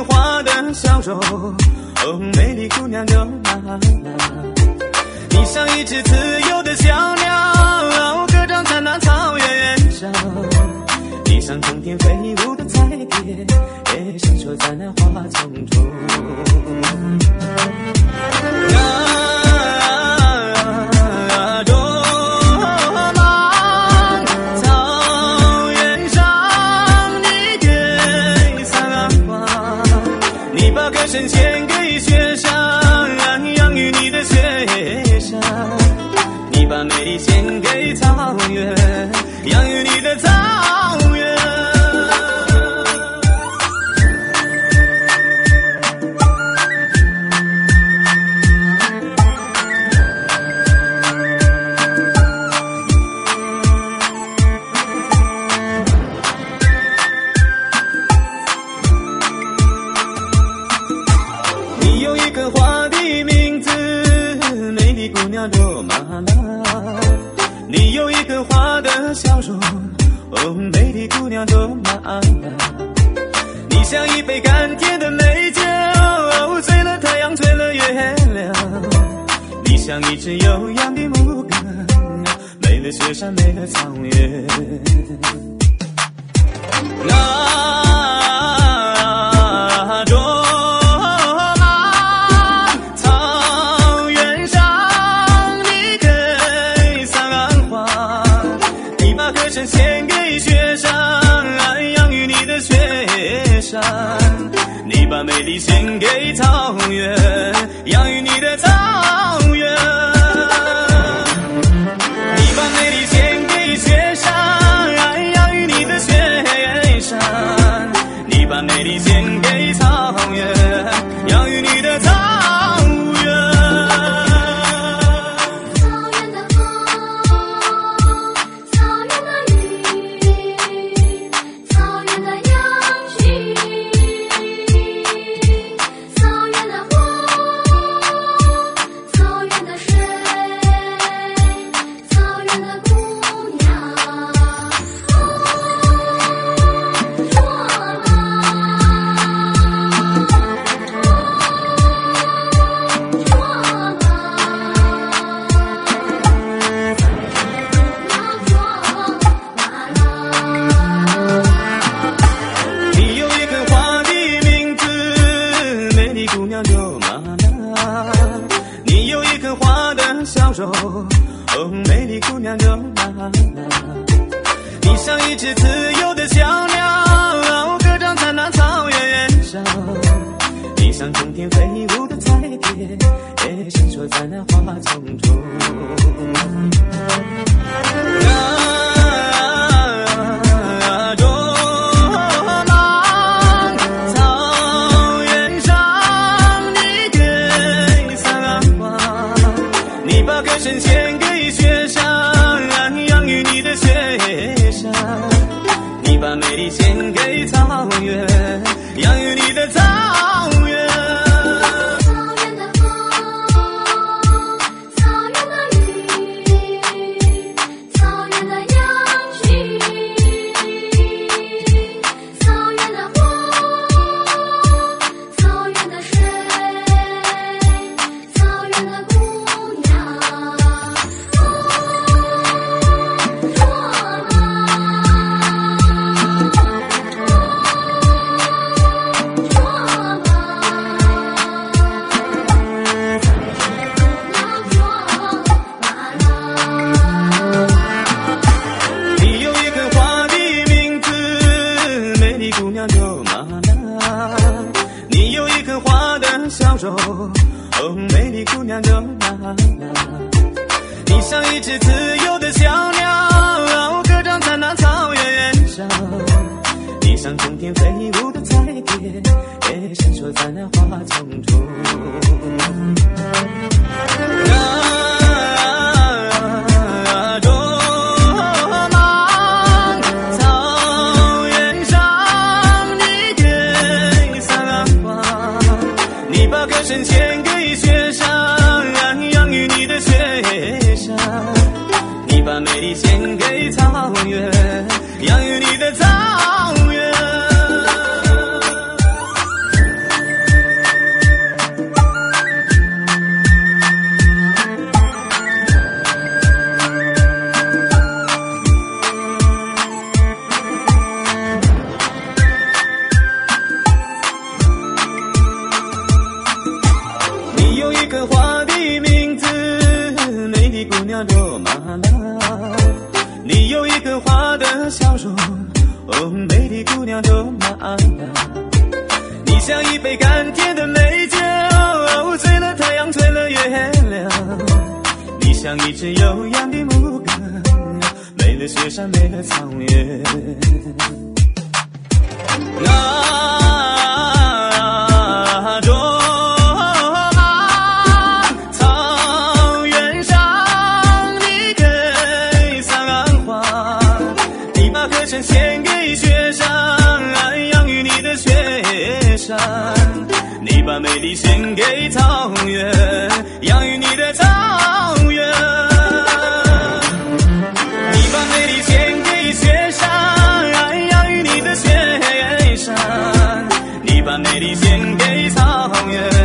花的笑容，哦，美丽姑娘就那，你像一只自由的小鸟，歌唱在那草原上，你像冬天飞舞的彩蝶，闪烁在那花丛中。声献给雪山，养育你的雪山，你把美丽献给草原，养育你的草原。罗马拉，你有一颗花的笑容，哦，美丽姑娘罗马拉，你像一杯甘甜的美酒，醉了太阳，醉了月亮，你像一只悠扬的牧歌，美了雪山，美了草原。献给雪山，养育你的雪山，你把美丽献给草原，养育你的草原。你把美丽献给雪山，养育你的雪山，你把美丽献给草原，养育你的草原。你有一颗花的笑容，哦，美丽姑娘就那，你像一只自由的小鸟，歌唱在那草原上，你像冬天飞舞的彩蝶，闪烁在那花丛中。声献给雪山，养育你的雪山，你把美丽献给草原，养育你的草原。你有一颗花的笑容，哦，美丽姑娘就那，你像一只自由的小鸟，歌唱在那草原上，你像冬天飞舞的彩蝶，闪烁在那花丛中。声献给雪山，养育你的雪山，你把美丽献给草原，养育你的草原。 一棵花的名字，美丽姑娘多玛拉。你有一颗花的笑容，哦，美丽姑娘多玛拉。你像一杯甘甜的美酒，哦，醉了太阳，醉了月亮。你像一只悠扬的牧歌，美了雪山，美了草原。卓玛，草原上你cây桑花，你把歌声献给雪山，养育你的雪山。你把美丽献给草原，养育你的草原。你把美丽献给雪山，养育你的雪山。你把美丽献给草原。